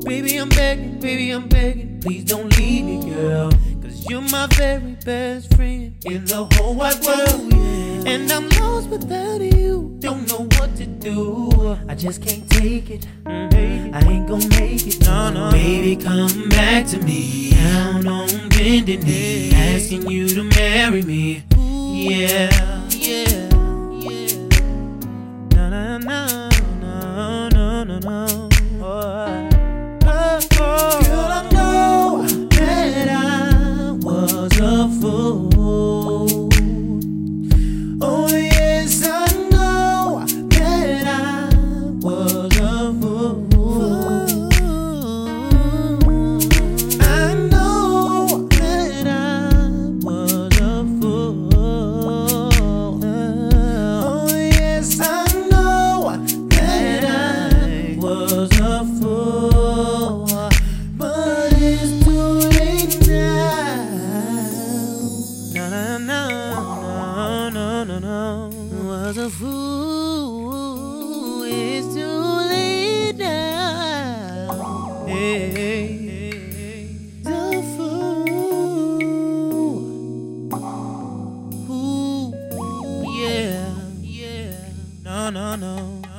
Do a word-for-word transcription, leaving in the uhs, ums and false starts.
Baby, I'm begging, baby, I'm begging, please don't leave me, girl. Cause you're my very best friend in the whole wide world, yeah. And I'm lost without you, don't know what to do. I just can't take it, mm-hmm. I ain't gon' make it, no, no. Baby, come back to me, down on bending knee, asking you to marry me. Yeah, yeah, yeah. No, no, no, no, no, no, no. Oh, oh, oh. Girl, I know that I was a fool. Oh yes, I know that I was a fool. I know that I was a fool. Oh yes, I know that I was a fool. But it's too late now. No, no, no, no, no, no. Was a fool. It's too late now. Hey, hey, hey. The fool. Ooh, yeah, yeah. No, no, no.